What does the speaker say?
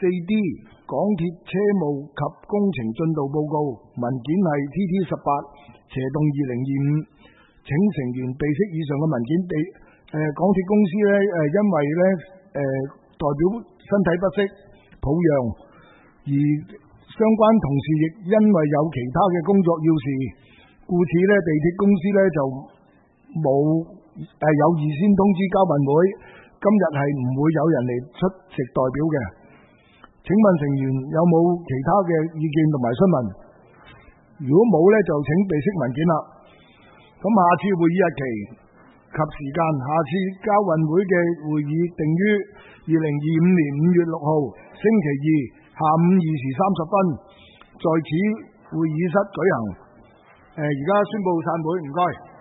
4D 港鐵車務及工程進度報告，文件係 TT18/2025，請成員備悉以上嘅文件。港鐵公司呢，因為呢代表身體不適抱恙，而相關同事亦因為有其他嘅工作要事，故此呢地鐵公司呢就冇有預先通知交運會，今日係唔會有人嚟出席代表嘅。請問成員有冇其他嘅意見同埋詢問？如果冇呢，就請備悉文件啦。咁下次會議日期及時間，下次交運會嘅會議定於2025年5月6號星期二下午2時30分，在此會議室舉行。而家宣布散會，唔該。